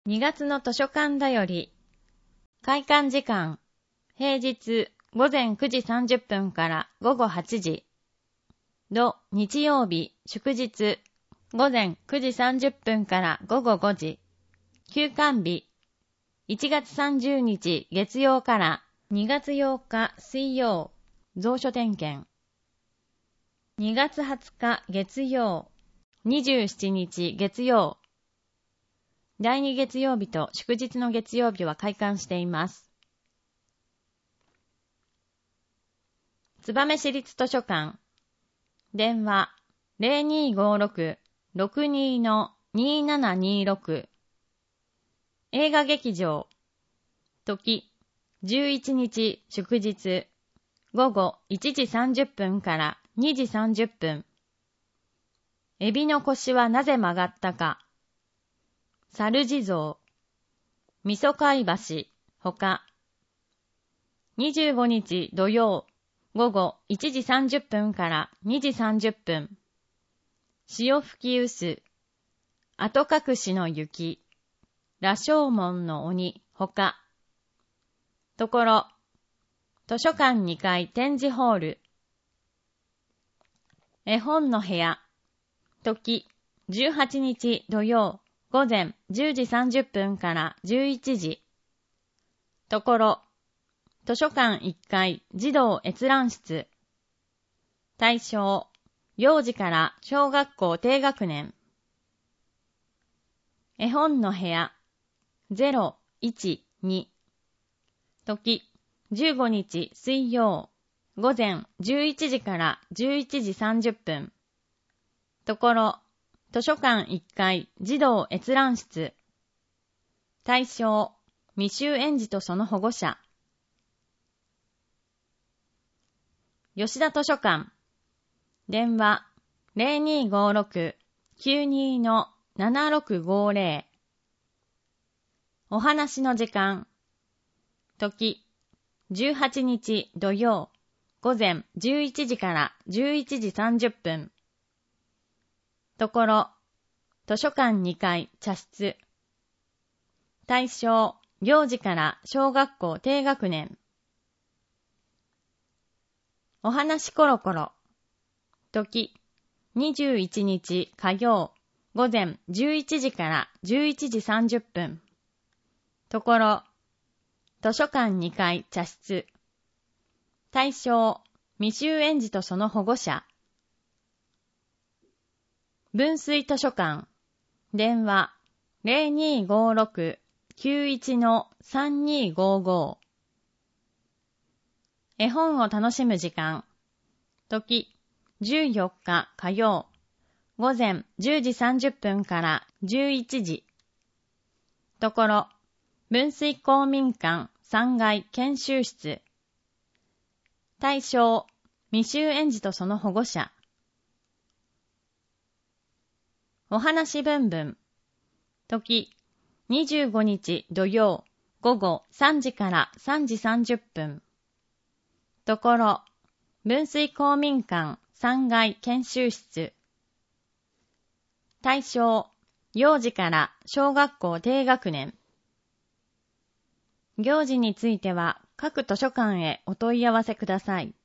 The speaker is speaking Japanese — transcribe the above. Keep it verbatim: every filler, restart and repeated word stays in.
にがつの図書館だより。開館時間。平日ごぜんくじさんじゅっぷんからごごはちじ。土日曜日祝日ごぜんくじさんじゅっぷんからごごごじ。休館日いちがつさんじゅうにち月曜からにがつようか水曜。蔵書点検。にがつはつか月曜。にじゅうしちにち月曜。だいに月曜日と祝日の月曜日は開館しています。燕市立図書館。電話 ゼロにーごーろく ろくにー のにーななにーろく。映画劇場。時じゅういちにち祝日ごごいちじさんじゅっぷんからにじさんじゅっぷん。エビの腰はなぜ曲がったか。猿地蔵。みそ貝橋、ほか。にじゅうごにち土曜、午後いちじさんじゅっぷんからにじさんじゅっぷん。潮吹き薄。後隠しの雪。羅生門の鬼、ほか。ところ。図書館にかい展示ホール。絵本の部屋。時、じゅうはちにち土曜、午前じゅうじさんじゅっぷんからじゅういちじ。ところ。図書館いっかい児童閲覧室。対象。幼児から小学校低学年。絵本の部屋。ゼロ、いち、に。時。じゅうごにち水曜。午前じゅういちじからじゅういちじさんじゅっぷん。ところ。図書館いっかい児童閲覧室。対象。未就園児とその保護者。吉田図書館。電話 ゼロにーごーろく きゅうにー のななろくごーぜろ。お話の時間。時。じゅうはちにち土曜。午前じゅういちじからじゅういちじさんじゅっぷん。ところ。図書館にかい茶室。対象。幼児から小学校低学年。お話コロコロ。時。にじゅういちにち火曜。午前じゅういちじからじゅういちじさんじゅっぷん。ところ。図書館にかい茶室。対象。未就園児とその保護者。分水図書館。電話 ゼロにーごーろく きゅういち のさんにーごーごー。絵本を楽しむ時間。時。じゅうよっか火曜。午前じゅうじさんじゅっぷんからじゅういちじ。ところ。分水公民館さんがい研修室。対象。未就園児とその保護者。お話文文。時。にじゅうごにち土曜。午後さんじからさんじさんじゅっぷん。ところ。分水公民館さんがい研修室。対象。幼児から小学校低学年。行事については各図書館へお問い合わせください。